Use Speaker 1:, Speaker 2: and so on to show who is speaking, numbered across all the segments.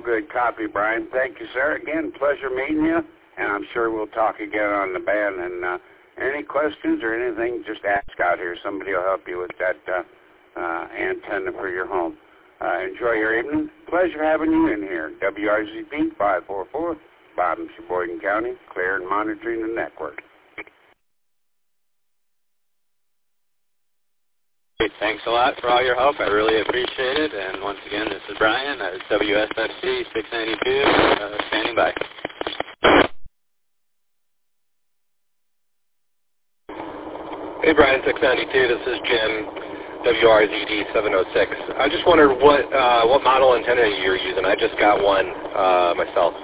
Speaker 1: good copy, Brian. Thank you, sir. Again, pleasure meeting you, and I'm sure we'll talk again on the band. And any questions or anything, just ask out here. Somebody will help you with that antenna for your home. Enjoy your evening. Pleasure having you in here. WRZP 544, Bottom Sheboygan County, clear and monitoring the network.
Speaker 2: Thanks a lot for all your help. I really appreciate it. And once again, this is Brian at WSFC 692, standing by.
Speaker 3: Hey, Brian, 692. This is Jim, WRZD 706. I just wondered what model antenna you're using. I just got one myself.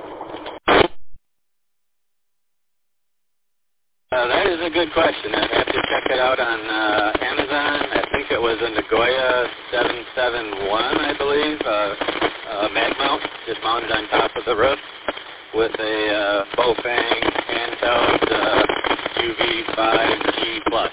Speaker 2: That is a good question. I'd have to check it out on Amazon. I think it was a Nagoya 771, I believe, mag mount, just mounted on top of the roof with a Bofang handheld UV5G Plus.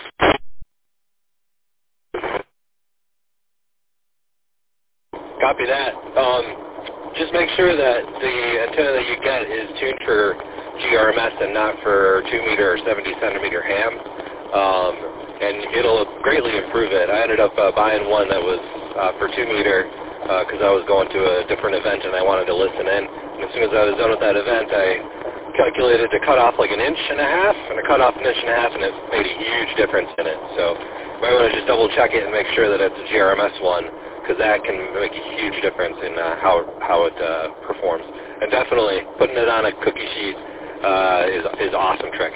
Speaker 3: Copy that. Just make sure that the antenna that you get is tuned for GRMS and not for 2-meter or 70-centimeter ham, and it'll greatly improve it. I ended up buying one that was for 2-meter because I was going to a different event and I wanted to listen in. And as soon as I was done with that event, I calculated to cut off like 1.5 inches, and I cut off 1.5 inches, and it made a huge difference in it. So you might want to just double check it and make sure that it's a GRMS one, because that can make a huge difference in how it performs. And definitely putting it on a cookie sheet is an awesome trick.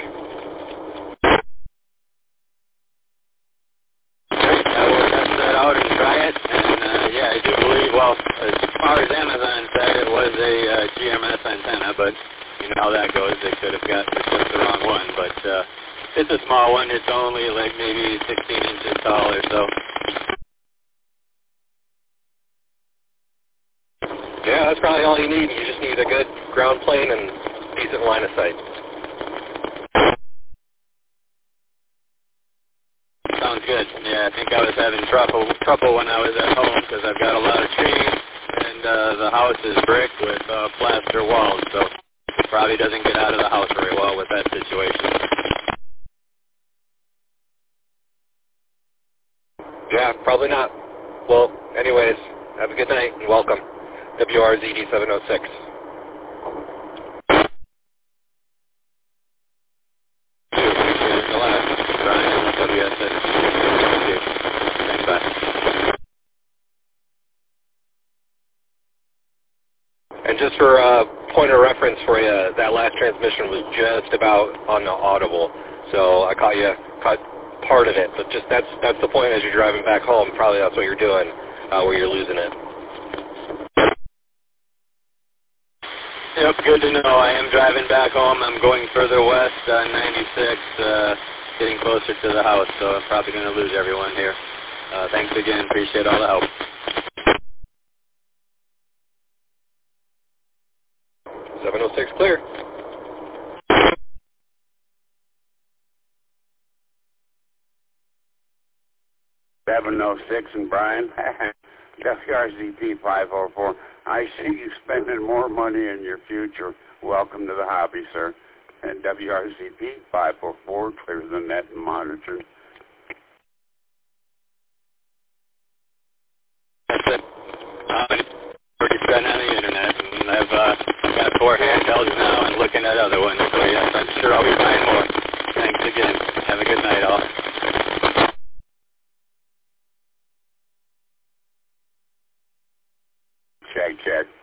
Speaker 2: I will test that out and try it. And yeah, I do believe, well, as far as Amazon said, it was a GMS antenna, but you know how that goes. They could have got just the wrong one. But it's a small one. It's only like maybe 16 inches tall or so.
Speaker 3: Yeah, that's probably all you need. You just need a good ground plane and decent line of sight.
Speaker 2: Sounds good. Yeah, I think I was having trouble when I was at home because I've got a lot of trees and the house is brick with plaster walls, so it probably doesn't get out of the house very well with that situation.
Speaker 3: Yeah, probably not. Well, anyways, have a good night and welcome. WRZD 706. And just for a point of reference for you, that last transmission was just about unaudible. So I caught part of it, but just that's the point as you're driving back home. Probably that's what you're doing, where you're losing it.
Speaker 2: Yep, good to know. I am driving back home. I'm going further west on 96, getting closer to the house, so I'm probably going to lose everyone here. Thanks again. Appreciate all the help.
Speaker 3: .706 clear.
Speaker 1: .706 and Brian, WRZP 544. I see you spending more money in your future. Welcome to the hobby, sir. And WRZP 544 clears the net and monitors.
Speaker 2: That's it. Already spent on the internet, and I've got 4 handhelds now and looking at other ones. So yes, I'm sure I'll be buying more. Thanks again. Have a good night, all.
Speaker 1: Check.